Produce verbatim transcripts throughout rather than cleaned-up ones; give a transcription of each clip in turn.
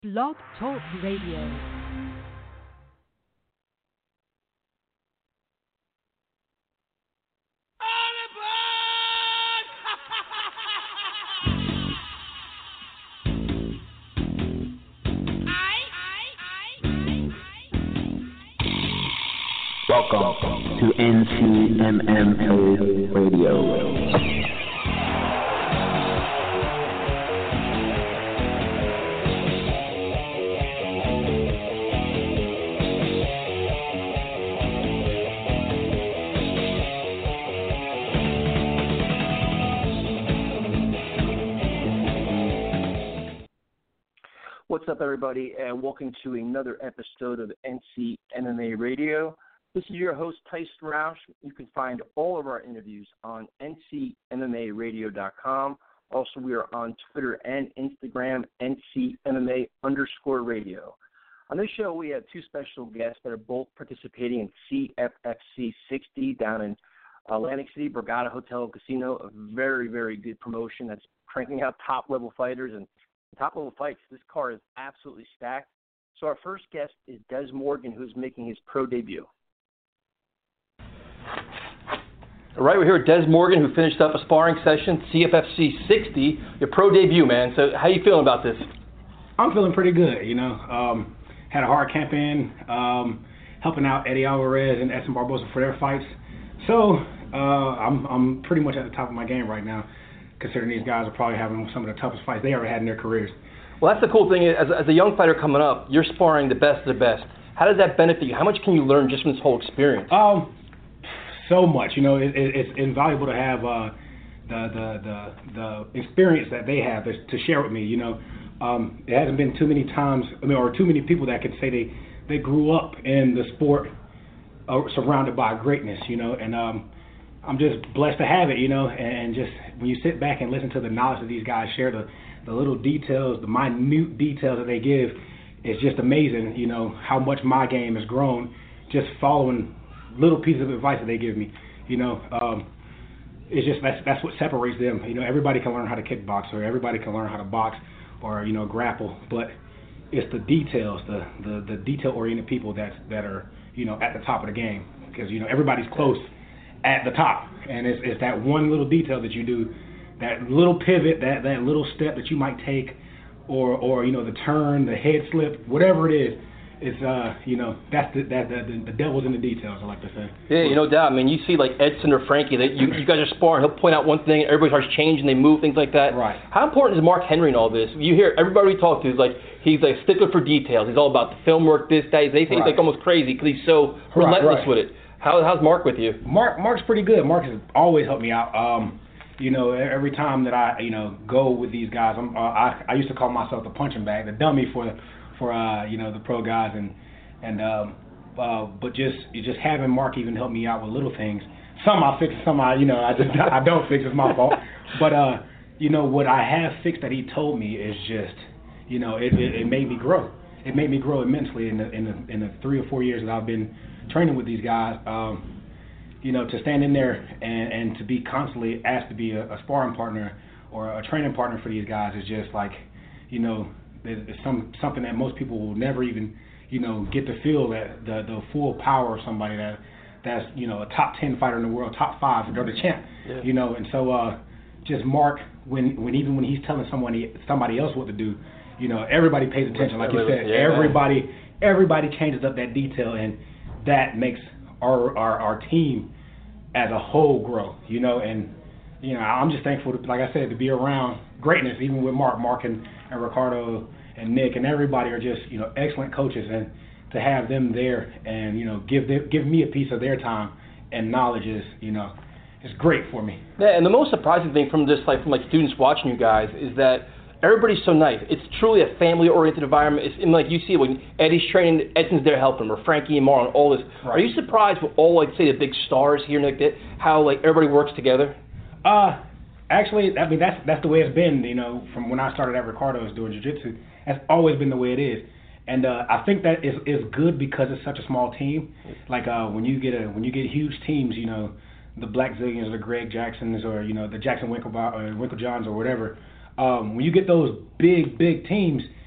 Blog Talk Radio. Welcome to N C M M A Radio. What's up, everybody, and welcome to another episode of N C M M A Radio. This is your host, Tyson Roush. You can find all of our interviews on N C M M A radio dot com. Also, we are on Twitter and Instagram, N C M M A underscore radio. On this show, we have two special guests that are both participating in C F F C sixty down in Atlantic City, Borgata Hotel and Casino, a very, very good promotion that's cranking out top-level fighters and top-level fights. This card is absolutely stacked. So our first guest is Des Morgan, who's making his pro debut. All right, we're here with Des Morgan, who finished up a sparring session, C F F C sixty, your pro debut, man. So how you feeling about this? I'm feeling pretty good, you know. Um, had a hard camp in, um, helping out Eddie Alvarez and Edson Barboza for their fights. So uh, I'm I'm pretty much at the top of my game right now, considering these guys are probably having some of the toughest fights they ever had in their careers. Well, that's the cool thing. As, as a young fighter coming up, you're sparring the best of the best. How does that benefit you? How much can you learn just from this whole experience? Um, so much. You know, it, it, it's invaluable to have uh, the, the the the experience that they have to, to share with me. You know, um, it hasn't been too many times, I mean, or too many people that can say they, they grew up in the sport uh, surrounded by greatness, you know, and um, I'm just blessed to have it, you know, and just when you sit back and listen to the knowledge that these guys share, the, the little details, the minute details that they give, it's just amazing, you know, how much my game has grown just following little pieces of advice that they give me, you know. Um, it's just, that's that's what separates them. You know, everybody can learn how to kickbox, or everybody can learn how to box, or, you know, grapple, but it's the details, the, the, the detail-oriented people that, that are, you know, at the top of the game, because, you know, everybody's close at the top, and it's, it's that one little detail that you do, that little pivot, that, that little step that you might take, or or you know, the turn, the head slip, whatever it is. It's uh you know, that's the that the, the devil's in the details, I like to say. Yeah, you no doubt. I mean, you see like Edson or Frankie, that you you guys are sparring. He'll point out one thing, everybody starts changing, they move, things like that. Right. How important is Mark Henry in all this? You hear everybody we talk to is like he's like a stickler for details. He's all about the film work, this, that. They say he's right. like almost crazy because he's so relentless right, right. with it. How how's Mark with you? Mark Mark's pretty good. Mark has always helped me out. Um, you know, every time that I you know go with these guys, I'm, uh, I I used to call myself the punching bag, the dummy for the for uh, you know the pro guys, and and um, uh, but just just having Mark even help me out with little things. Some I fix, some I you know I just I don't fix. It's my fault. But uh, you know what I have fixed that he told me is just you know it, it, it made me grow. It made me grow immensely in the in the in the three or four years that I've been training with these guys. Um, you know, to stand in there and, and to be constantly asked to be a, a sparring partner or a training partner for these guys is just like, you know, it's some something that most people will never even, you know, get to feel that the the full power of somebody that that's you know a top ten fighter in the world, top five, or the champ, yeah. you know, and so uh, just Mark when when even when he's telling somebody somebody else what to do, you know, everybody pays attention, like you said, yeah, everybody man. everybody changes up that detail, and that makes our, our our team as a whole grow, you know, and you know I'm just thankful, to, like I said, to be around greatness, even with Mark, Mark and, and Ricardo and Nick and everybody are just you know excellent coaches, and to have them there and you know give them, give me a piece of their time and knowledge is you know it's great for me. Yeah, and the most surprising thing from just like from like students watching you guys is that everybody's so nice. It's truly a family-oriented environment. It's and like you see when Eddie's training, Edson's there helping him, or Frankie and Marlon, all this. Right. Are you surprised with all, like, say, the big stars here, like that, how like everybody works together? Uh, actually, I mean that's that's the way it's been. You know, from when I started at Ricardo's doing jiu-jitsu, that's always been the way it is. And uh, I think that is is good because it's such a small team. Like uh, when you get a when you get huge teams, you know, the Black Zillions or the Greg Jacksons or you know the Jackson Winklejohns or Winklejohns or whatever. Um, when you get those big, big teams,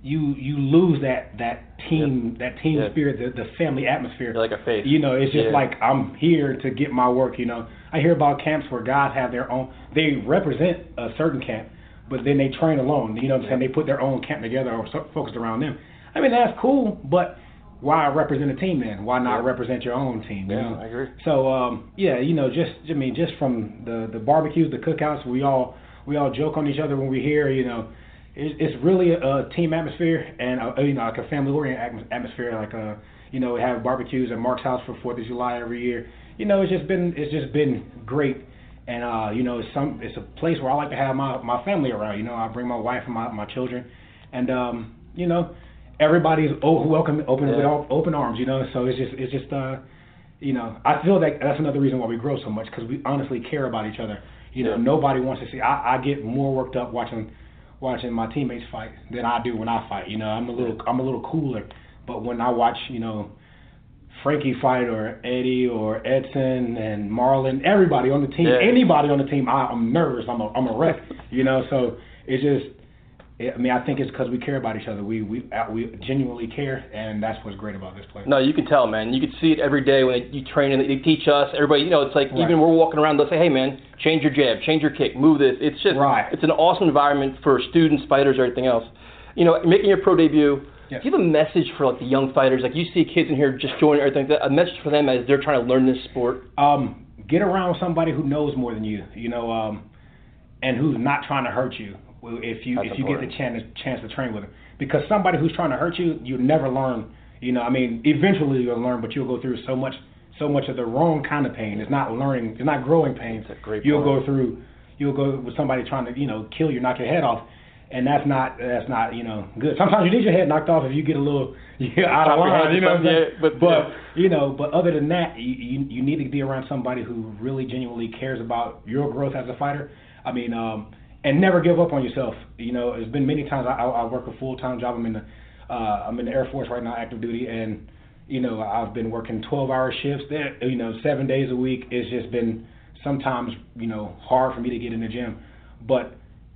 you you lose that that team yep. that team yep. spirit, the, the family atmosphere. You're like a face. You know, it's just yeah. like I'm here to get my work. You know, I hear about camps where guys have their own. They represent a certain camp, but then they train alone. You know what I'm saying? They put their own camp together or so, focused around them. I mean, that's cool, but why represent a team then? Why not yeah. represent your own team? You yeah, know? I agree. So um, yeah, you know, just I mean, just from the the barbecues, the cookouts, we all we all joke on each other when we're here. You know, it, it's really a, a team atmosphere and a, you know like a family oriented atmosphere. Like a you know, we have barbecues at Mark's house for Fourth of July every year. You know, it's just been it's just been great. And uh, you know, it's some it's a place where I like to have my, my family around. You know, I bring my wife and my, my children, and um, you know. Everybody's welcome, open yeah. with all, open arms, you know. So it's just, it's just, uh, you know, I feel that that's another reason why we grow so much because we honestly care about each other. You know, yeah. nobody wants to see. I, I get more worked up watching, watching my teammates fight than I do when I fight. You know, I'm a little, I'm a little cooler. But when I watch, you know, Frankie fight or Eddie or Edson and Marlon, everybody on the team, yeah. anybody on the team, I, I'm nervous. I'm a, I'm a wreck. You know, so it's just. I mean, I think it's because we care about each other. We we we genuinely care, and that's what's great about this place. No, you can tell, man. You can see it every day when you train and they teach us. Everybody, you know, it's like right. even we're walking around, they'll say, hey, man, change your jab, change your kick, move this. It's just, right. it's an awesome environment for students, fighters, or everything else. You know, making your pro debut, yes. do you have a message for like the young fighters? Like you see kids in here just joining everything, a message for them as they're trying to learn this sport? Um, get around somebody who knows more than you, you know, um, and who's not trying to hurt you. If you That's if you important. get the chance chance to train with them, because somebody who's trying to hurt you, you'll never learn. You know, I mean, eventually you'll learn, but you'll go through so much so much of the wrong kind of pain. It's not learning. It's not growing pain. That's a great you'll point. go through. You'll go with somebody trying to you know kill you, knock your head off, and that's not that's not you know good. Sometimes you need your head knocked off if you get a little yeah, out of line. You know what I'm saying? Yeah, but but yeah. you know, but other than that, you, you you need to be around somebody who really genuinely cares about your growth as a fighter. I mean. um And never give up on yourself. You know, it's been many times. I, I work a full time job. I'm in the uh, I'm in the Air Force right now, active duty, and you know I've been working twelve hour shifts. There, you know, seven days a week. It's just been sometimes you know hard for me to get in the gym. But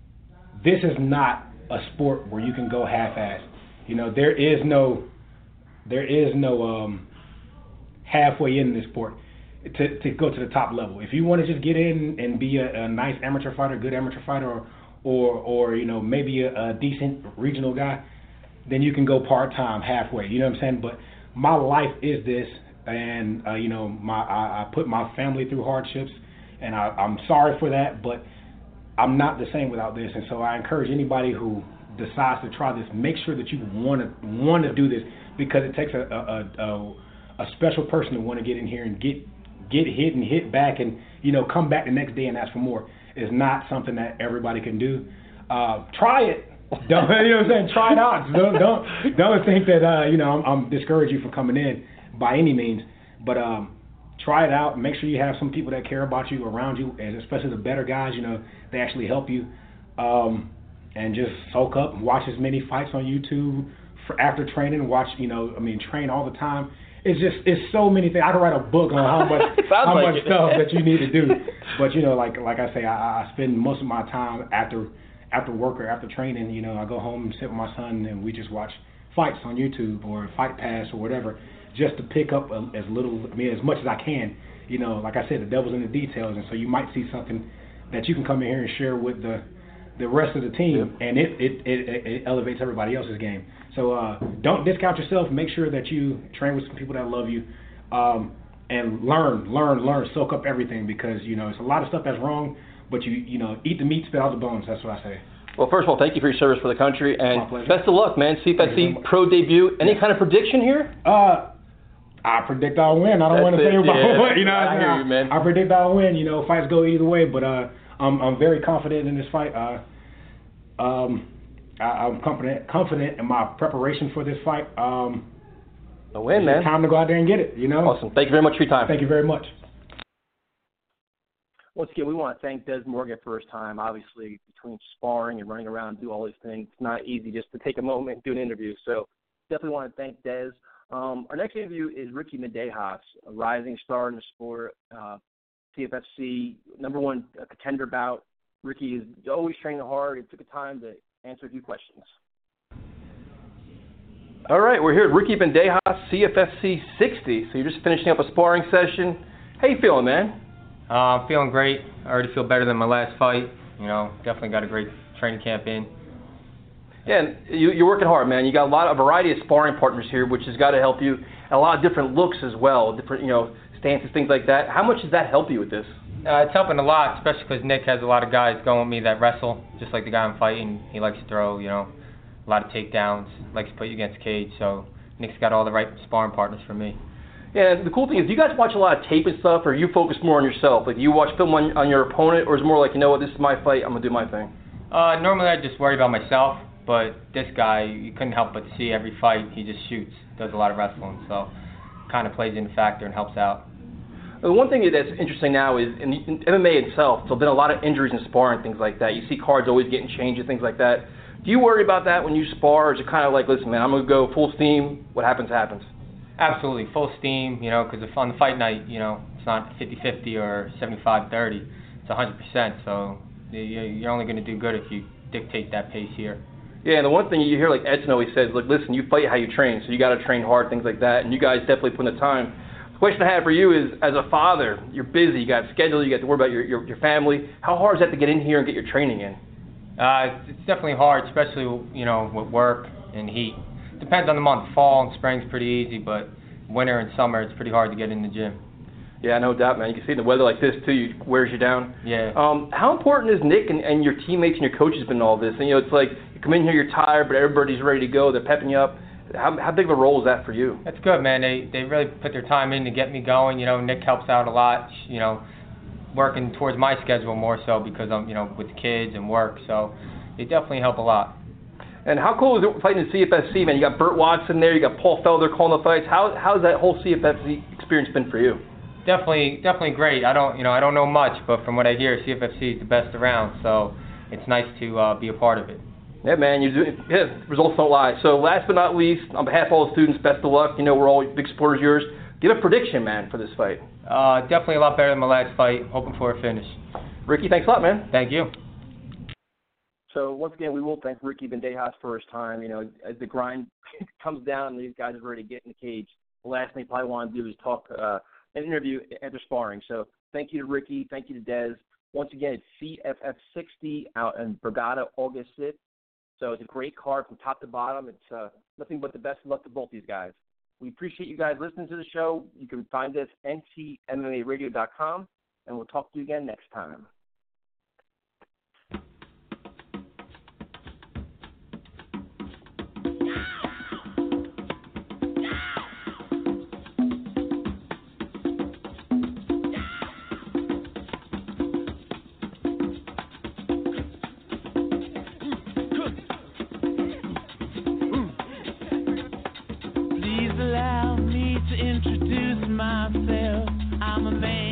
this is not a sport where you can go half assed. You know, there is no there is no um, halfway in this sport. To, to go to the top level. If you want to just get in and be a, a nice amateur fighter, good amateur fighter, or or, or you know maybe a, a decent regional guy, then you can go part time, halfway. You know what I'm saying? But my life is this, and uh, you know my I, I put my family through hardships, and I, I'm sorry for that, but I'm not the same without this. And so I encourage anybody who decides to try this, make sure that you want to want to do this, because it takes a a, a, a special person to want to get in here and get. get hit and hit back and, you know, come back the next day and ask for more. Is not something that everybody can do. Uh, try it. Don't, you know what I'm saying? Try it out. Don't don't, don't think that, uh, you know, I'm, I'm discouraging you from coming in by any means. But um, try it out. Make sure you have some people that care about you around you, and especially the better guys, you know, they actually help you. Um, and just soak up and watch as many fights on YouTube for after training. Watch, you know, I mean, train all the time. It's just, it's so many things. I could write a book on how much how like much it. stuff that you need to do. But, you know, like like I say, I, I spend most of my time after after work or after training, you know, I go home and sit with my son and we just watch fights on YouTube or Fight Pass or whatever, just to pick up a, as little, I mean, as much as I can. You know, like I said, the devil's in the details, and so you might see something that you can come in here and share with the the rest of the team, yep. and it it, it it elevates everybody else's game. So uh, don't discount yourself. Make sure that you train with some people that love you, um, and learn, learn, learn, soak up everything, because you know it's a lot of stuff that's wrong, but you you know eat the meat, spit out the bones. That's what I say. Well, first of all, thank you for your service for the country, and My pleasure. best of luck, man. C F S C pro debut. Any yeah. kind of prediction here? Uh, I predict I'll win. I don't That's want to it, say about yeah. what, you know. I I, hear you, man. I predict I'll win. You know, fights go either way, but uh, I'm I'm very confident in this fight. Uh, um, I, I'm confident confident in my preparation for this fight. Um, A win, it's man. Time to go out there and get it. You know. Awesome. Thank you very much for your time. Thank you very much. Once again, we want to thank Des Morgan for his time. Obviously, between sparring and running around and do all these things, it's not easy just to take a moment and do an interview. So definitely want to thank Des. Um, our next interview is Ricky Madejas, a rising star in the sport, uh, C F F C, number one contender bout. Ricky is always training hard. It took a time to answer a few questions. All right, we're here at Ricky Bandejas, C F F C sixty. So you're just finishing up a sparring session. How you feeling, man? Uh, I'm feeling great. I already feel better than my last fight. You know, definitely got a great training camp in. Yeah, and you, you're working hard, man. You got a lot, a variety of sparring partners here, which has got to help you, and a lot of different looks as well, different, you know, stances, things like that. How much does that help you with this? Uh, it's helping a lot, especially because Nick has a lot of guys going with me that wrestle, just like the guy I'm fighting. He likes to throw, you know, a lot of takedowns, likes to put you against the cage. So Nick's got all the right sparring partners for me. Yeah, and the cool thing is, do you guys watch a lot of tape and stuff, or you focus more on yourself? Like, do you watch film on, on your opponent, or is it more like, you know what, this is my fight, I'm going to do my thing? Uh, normally I just worry about myself, but this guy, you couldn't help but see every fight. He just shoots, does a lot of wrestling, so kind of plays in a factor and helps out. The one thing that's interesting now is in, in M M A itself, there's been a lot of injuries in sparring, things like that. You see cards always getting changed and things like that. Do you worry about that when you spar, or is it kind of like, listen, man, I'm going to go full steam, what happens, happens? Absolutely, full steam, you know, because if on the fight night, you know, it's not fifty-fifty or seventy-five thirty, it's one hundred percent, so you're only going to do good if you dictate that pace here. Yeah, and the one thing you hear, like Edson always says, look, listen, you fight how you train, so you got to train hard, things like that, and you guys definitely put in the time. The question I have for you is, as a father, you're busy, you got a schedule, you got to worry about your, your, your family. How hard is that to get in here and get your training in? Uh, it's definitely hard, especially, you know, with work and heat. Depends on the month. Fall and spring's pretty easy, but winter and summer, it's pretty hard to get in the gym. Yeah, no doubt, man. You can see the weather like this, too, it wears you down. Yeah. Um, how important is Nick and, and your teammates and your coaches been in all this? And, you know, it's like you come in here, you're tired, but everybody's ready to go. They're pepping you up. How, how big of a role is that for you? That's good, man. They they really put their time in to get me going. You know, Nick helps out a lot, you know, working towards my schedule more so because I'm, you know, with the kids and work. So they definitely help a lot. And how cool is it fighting in C F F C, man? You got Burt Watson there, you got Paul Felder calling the fights. How how's that whole C F F C experience been for you? Definitely, definitely great. I don't, you know, I don't know much, but from what I hear, C F F C is the best around. So it's nice to uh, be a part of it. Yeah, man, you do. Yeah, results don't lie. So last but not least, on behalf of all the students, best of luck. You know, we're all big supporters of yours. Give a prediction, man, for this fight. Uh, definitely a lot better than my last fight. Hoping for a finish. Ricky, thanks a lot, man. Thank you. So once again, we will thank Ricky Bandejas for his time. You know, as the grind comes down and these guys are ready to get in the cage, the last thing they probably want to do is talk uh, an interview after sparring. So thank you to Ricky. Thank you to Dez. Once again, it's C F F sixty out in Borgata, August fifth. So it's a great card from top to bottom. It's uh, nothing but the best of luck to both these guys. We appreciate you guys listening to the show. You can find us at N C M M A radio dot com, and we'll talk to you again next time. Please allow me to introduce myself. I'm a man